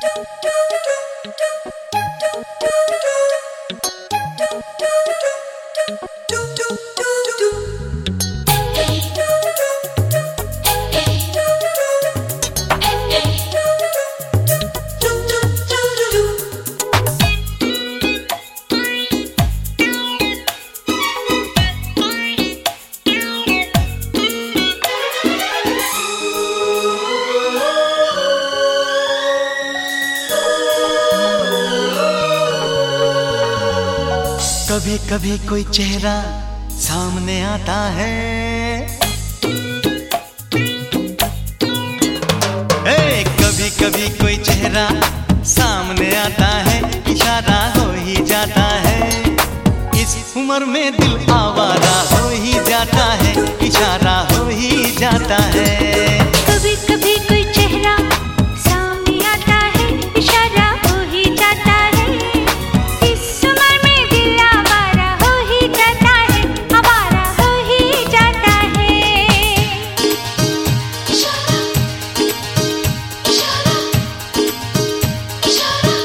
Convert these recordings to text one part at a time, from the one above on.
कभी कभी कोई चेहरा सामने आता है, कभी कभी कोई चेहरा सामने आता है, इशारा हो ही जाता है। इस उम्र में दिल आवारा हो ही जाता है, इशारा हो ही जाता है। कभी कभी कोई चेहरा सामने आता है, इशारा हो ही जाता है। इस उम्र में दिल आवारा हो ही जाता है, आवारा हो ही जाता है। इशारा, इशारा, इशारा।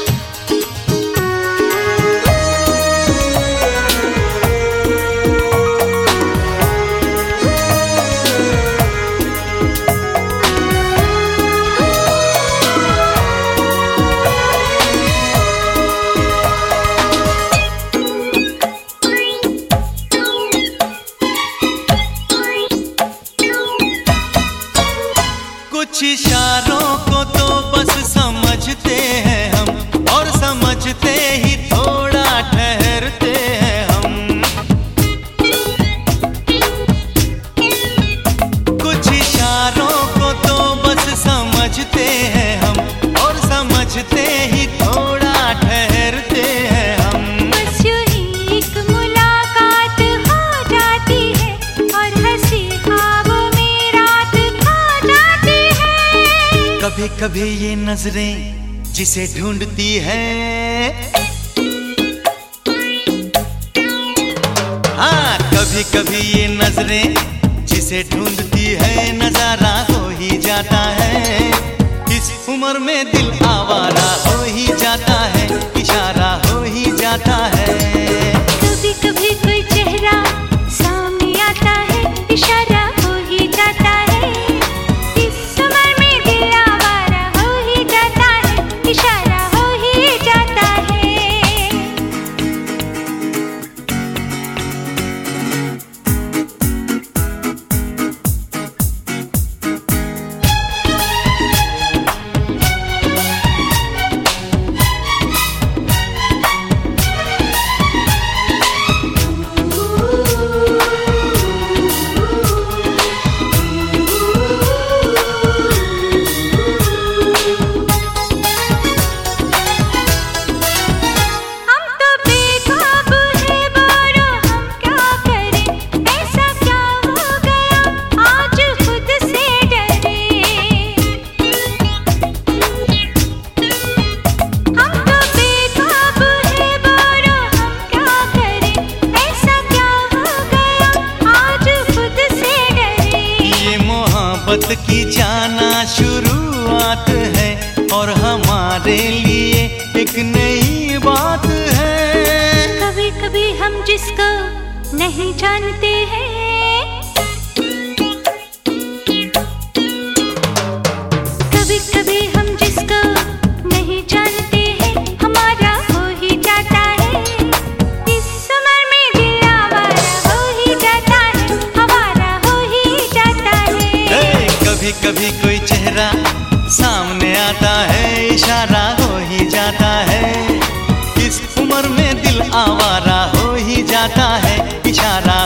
कुछ इशारों को तो बस समझते हैं हम, और समझते ही थोड़ा ठहरते हैं हम। कुछ इशारों को तो बस समझते हैं हम, और समझते ही थोड़ा ठहरते हैं हम। बस यूं ही एक मुलाकात हो जाती है, और हंसी ख्वाबों में रात खो जाती है। कभी कभी ये नजरें जिसे ढूंढती है, हाँ कभी कभी ये नजरें जिसे ढूंढती है, नजारा हो ही जाता है। इस उम्र में दिल आवारा हो ही जाता है, इशारा हो ही जाता है। कभी कभी कोई चेहरा सामने आता है, इशारा हो ही जाता है। इस उम्र में दिल आवारा हो ही जाता है, इशारा हो ही जाता है। हम तो बेकाबू है बोलो, हम क्या करें, ऐसा क्या हो गया आज खुद से डरे। हम तो बेकाबू है बोलो, हम क्या करें, ऐसा क्या हो गया आज खुद से डरे। ये मोहब्बत की जाना शुरुआत है, और हमारे लिए एक नई बात है। कभी कभी हम जिसको नहीं जानते हैं, कभी कभी हम जिसको नहीं जानते हैं, हमारा हो ही जाता है। इस उम्र में दिल आवारा हो ही जाता है, हमारा हो ही जाता है। कभी कभी कोई चेहरा सामने आता है, इशारा हो ही जाता है। इस उम्र में दिल आवारा हो ही जाता है, इशारा